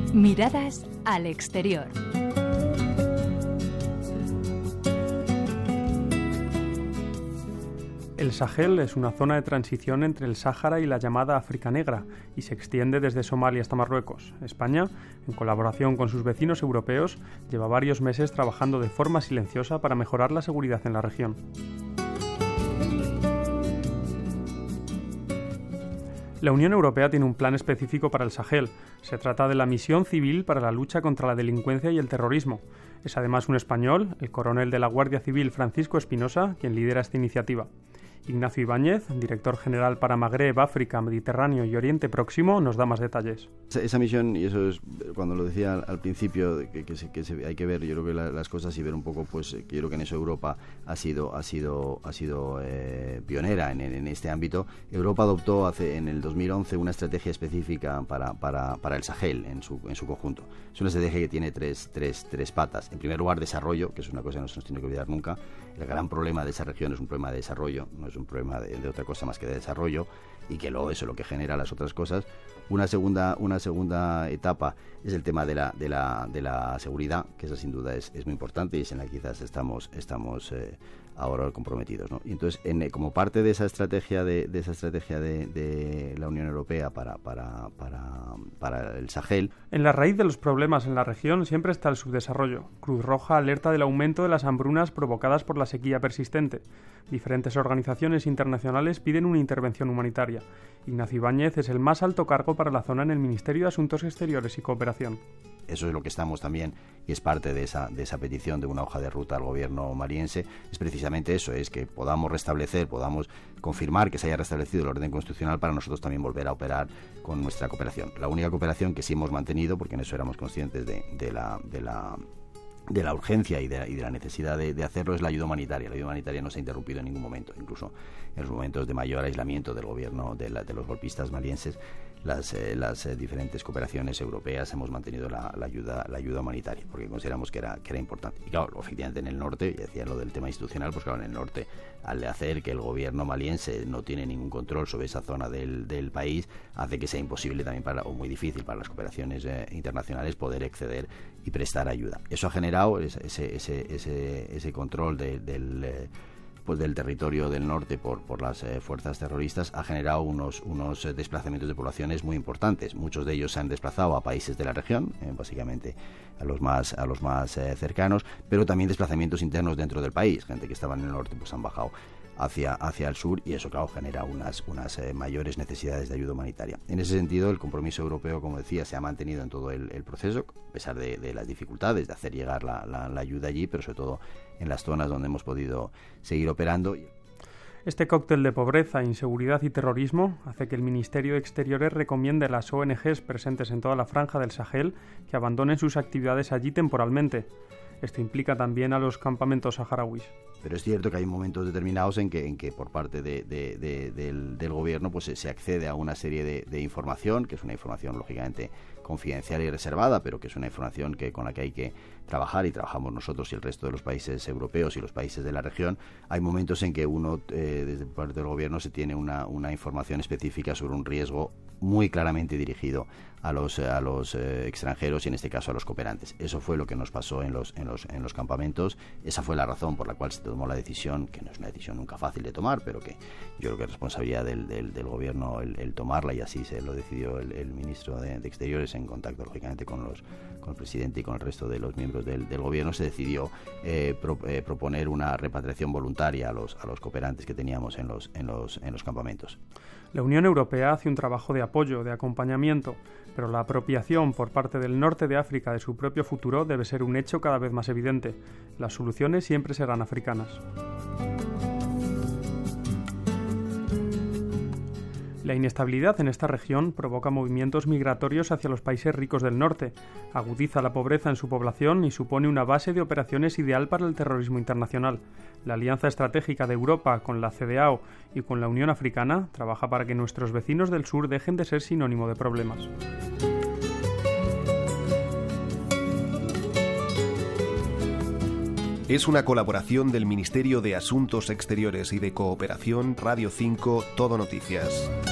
Miradas al exterior. El Sahel es una zona de transición entre el Sáhara y la llamada África Negra y se extiende desde Somalia hasta Marruecos. España, en colaboración con sus vecinos europeos, lleva varios meses trabajando de forma silenciosa para mejorar la seguridad en la región. La Unión Europea tiene un plan específico para el Sahel. Se trata de la Misión Civil para la lucha contra la delincuencia y el terrorismo. Es además un español, el coronel de la Guardia Civil Francisco Espinosa, quien lidera esta iniciativa. Ignacio Ibáñez, director general para Magreb, África, Mediterráneo y Oriente Próximo, nos da más detalles. Esa misión, y eso es cuando lo decía al principio, que hay que ver, yo creo que las cosas y ver un poco, pues yo creo que en eso Europa ha sido pionera en este ámbito. Europa adoptó en el 2011 una estrategia específica para el Sahel en su conjunto. Es una estrategia que tiene tres patas. En primer lugar, desarrollo, que es una cosa que no se nos tiene que olvidar nunca. El gran problema de esa región es un problema de desarrollo, no es un problema de otra cosa más que de desarrollo, y que luego eso es lo que genera las otras cosas. Una segunda etapa es el tema de la seguridad, que esa sin duda es muy importante y es en la que quizás estamos ahora comprometidos, ¿no? Y entonces, como parte de esa estrategia de la Unión Europea para el Sahel. En la raíz de los problemas en la región siempre está el subdesarrollo. Cruz Roja alerta del aumento de las hambrunas provocadas por la sequía persistente. Diferentes organizaciones internacionales piden una intervención humanitaria. Ignacio Ibáñez es el más alto cargo para la zona en el Ministerio de Asuntos Exteriores y Cooperación. Eso es lo que estamos también, y es parte de esa petición de una hoja de ruta al gobierno maliense, es precisamente eso, es que podamos confirmar que se haya restablecido el orden constitucional para nosotros también volver a operar con nuestra cooperación. La única cooperación que sí hemos mantenido, porque en eso éramos conscientes de la urgencia y de la necesidad de hacerlo, es la ayuda humanitaria. La ayuda humanitaria no se ha interrumpido en ningún momento, incluso en los momentos de mayor aislamiento del gobierno de los golpistas malienses. Las diferentes cooperaciones europeas hemos mantenido la ayuda humanitaria, porque consideramos que era importante. Y claro, efectivamente en el norte, y decía lo del tema institucional, pues claro, en el norte, al hacer que el gobierno maliense no tiene ningún control sobre esa zona del país, hace que sea imposible también o muy difícil para las cooperaciones internacionales poder acceder y prestar ayuda. Eso ha generado ese control del territorio del norte por las fuerzas terroristas, ha generado unos desplazamientos de poblaciones muy importantes. Muchos de ellos se han desplazado a países de la región, básicamente a los más cercanos, pero también desplazamientos internos dentro del país. Gente que estaba en el norte pues han bajado hacia el sur, y eso, claro, genera unas mayores necesidades de ayuda humanitaria. En ese sentido, el compromiso europeo, como decía, se ha mantenido en todo el proceso, a pesar de las dificultades de hacer llegar la ayuda allí, pero sobre todo en las zonas donde hemos podido seguir operando. Este cóctel de pobreza, inseguridad y terrorismo hace que el Ministerio de Exteriores recomiende a las ONGs presentes en toda la franja del Sahel que abandonen sus actividades allí temporalmente. Esto implica también a los campamentos saharauis. Pero es cierto que hay momentos determinados en que por parte del gobierno pues se accede a una serie de información, que es una información lógicamente confidencial y reservada, pero que es una información con la que hay que trabajar, y trabajamos nosotros y el resto de los países europeos y los países de la región. Hay momentos en que uno, desde parte del gobierno, se tiene una información específica sobre un riesgo muy claramente dirigido a los extranjeros, y en este caso a los cooperantes. Eso fue lo que nos pasó en los campamentos. Esa fue la razón por la cual se tomó la decisión, que no es una decisión nunca fácil de tomar, pero que yo creo que es responsabilidad del gobierno el tomarla, y así se lo decidió el ministro de Exteriores, en contacto lógicamente con el presidente y con el resto de los miembros del gobierno. Se decidió proponer una repatriación voluntaria a los cooperantes que teníamos en los campamentos. La Unión Europea hace un trabajo de apoyo, de acompañamiento, pero la apropiación por parte del norte de África de su propio futuro debe ser un hecho cada vez más evidente. Las soluciones siempre serán africanas. La inestabilidad en esta región provoca movimientos migratorios hacia los países ricos del norte, agudiza la pobreza en su población y supone una base de operaciones ideal para el terrorismo internacional. La alianza estratégica de Europa con la CEDEAO y con la Unión Africana trabaja para que nuestros vecinos del sur dejen de ser sinónimo de problemas. Es una colaboración del Ministerio de Asuntos Exteriores y de Cooperación, Radio 5, Todo Noticias.